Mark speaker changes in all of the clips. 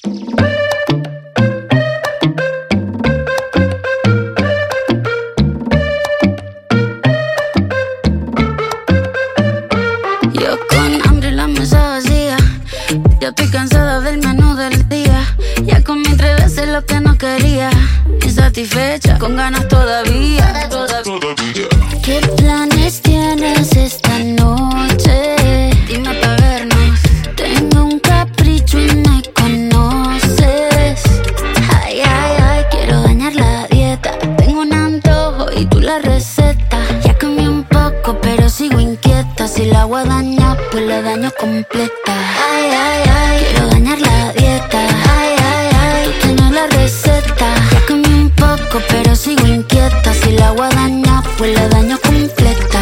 Speaker 1: Yo con hambre y la mesa vacía. Ya estoy cansada del menú del día. Ya comí 3 veces lo que no quería. Insatisfecha, con ganas todavía. ¿Qué planes tienes esta noche? Dime pa' vernos. Tengo un capricho y me conoces. Ay, ay, ay, quiero dañar la dieta. Tengo un antojo y tú la receta. Ya comí un poco pero sigo inquieta. Si la agua daña, pues la daño completa. Ay, ay, ay, quiero dañar la dieta. Ay, ay, ay, tú tienes la receta. Ya comí un poco pero sigo inquieta. Si la agua daña, pues la daño completa.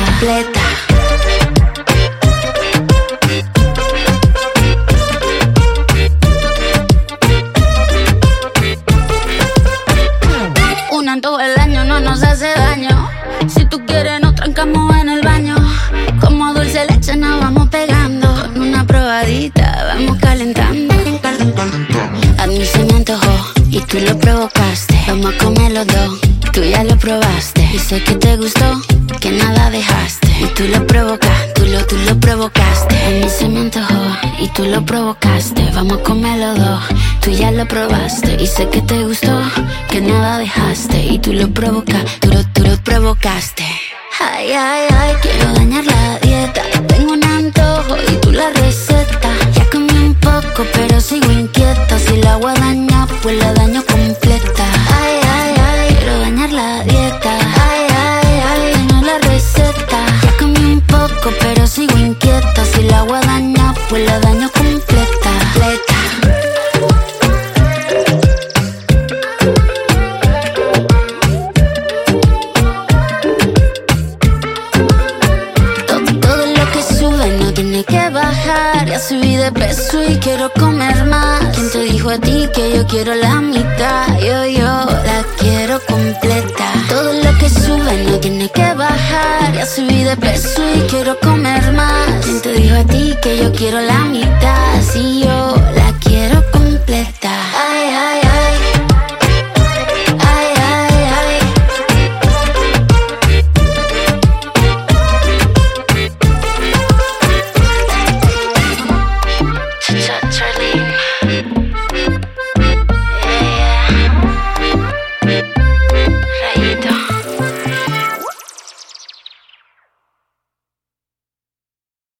Speaker 1: Un antojo al año no nos hace daño. Si tú quieres nos trancamos en el baño. Como dulce leche nos vamos pegando. Con una probadita vamos calentando. A mí se me antojó y tú lo provocaste. Vamos a comer los dos, tú ya lo probaste. Y sé que te gustó, que nada dejaste. Y tú lo provocaste, tú lo provocaste. A mí se me antojó y tú lo provocaste. Vamos a comer los dos, tú ya lo probaste. Y sé que te gustó, que nada dejaste. Y tú lo provocaste, tú lo provocaste. Ay, ay, ay, quiero dañar la dieta. Tengo un antojo y tú la receta. Ya comí un poco pero sigo inquieta. Si la agua daña, pues la daño completa. Ay, ay, ay, quiero dañar la dieta. Ay, ay, ay, tengo la receta. Ya comí un poco pero sigo inquieta. Si la agua daña, pues la daño completa. Todo lo que sube no tiene que bajar. Ya subí de peso y quiero comer más. ¿Quién te dijo a ti que yo quiero la mitad? Yo la quiero completa. Todo lo que sube no tiene que bajar. Ya subí de peso y quiero comer más. ¿Quién te dijo a ti que yo quiero la mitad? Si yo